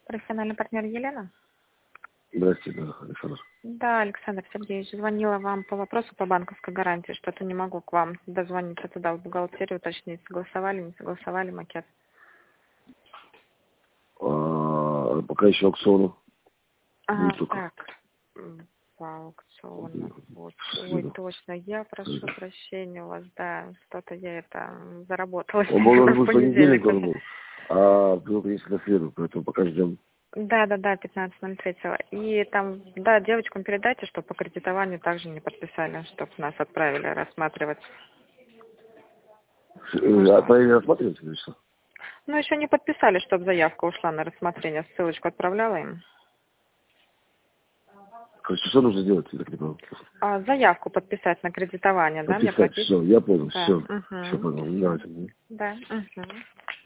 Профессиональный партнер Елена? Здравствуйте, да, Александр. Да, Александр Сергеевич, звонила вам по вопросу по банковской гарантии. Что-то не могу к вам дозвониться туда, в бухгалтерию, уточнить, согласовали, не согласовали макет. Пока еще аукциону. Так, по аукциону. Ой, точно, я прошу прощения у вас, да, что-то я заработалась. Он был в понедельник, он был, а был принесен на среду, поэтому пока ждем. Да, 15.03. И там, да, девочкам передайте, что по кредитованию также не подписали, чтобы нас отправили рассматривать. Отправили рассматривать или что? Ну, еще не подписали, чтобы заявка ушла на рассмотрение. Ссылочку отправляла им. Короче, что нужно сделать, я так не понял. Заявку подписать на кредитование, подписать, да, мне платить? все, я понял, Да. все понял, давайте. Да.